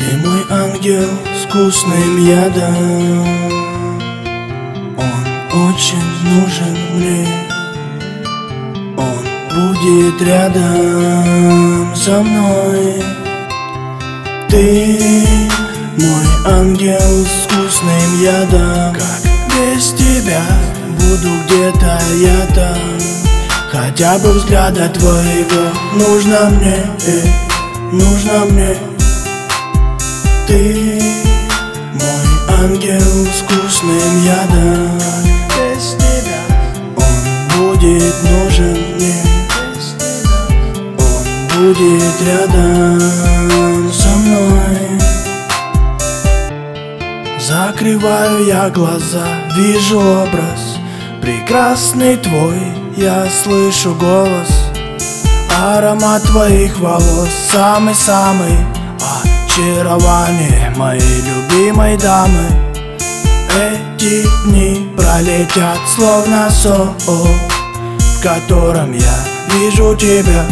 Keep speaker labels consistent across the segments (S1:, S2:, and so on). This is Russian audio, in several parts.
S1: мой ангел с вкусным ядом. Он очень нужен мне. Он будет рядом со мной. Ты мой ангел с вкусным ядом. Как без тебя буду где-то я там. Хотя бы взгляда твоего нужно мне, нужно мне. Ты мой ангел с вкусным ядом. Без тебя он будет нужен мне. Без тебя он будет рядом со мной. Закрываю я глаза, вижу образ прекрасный твой, я слышу голос. Аромат твоих волос, самый-самый очарование моей любимой дамы. Эти дни пролетят словно сон, в котором я вижу тебя.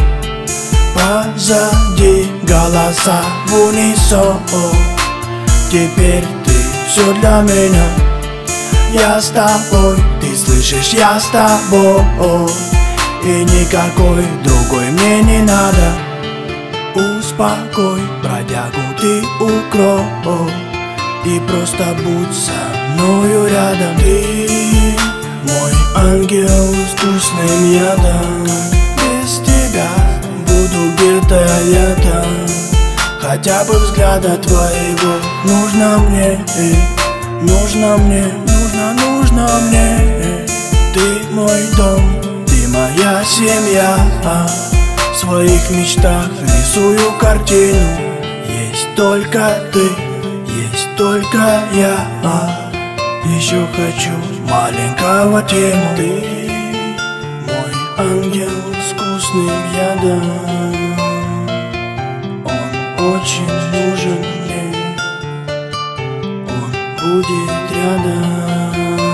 S1: Позади голоса в унисон. Теперь ты все для меня. Я с тобой, ты слышишь, я с тобой. И никакой другой мне не надо. Успокой, бродягу ты укрой. И просто будь со мною рядом. Ты мой ангел с вкусным ядом. Без тебя буду где-то я там. Хотя бы взгляда твоего нужно мне, нужно мне, нужно мне. Ты мой дом, ты моя семья. В своих мечтах рисую картину. Есть только ты, есть только я. Еще хочу маленького Тиму. Ты мой ангел с вкусным ядом. Очень нужен мне. Он будет рядом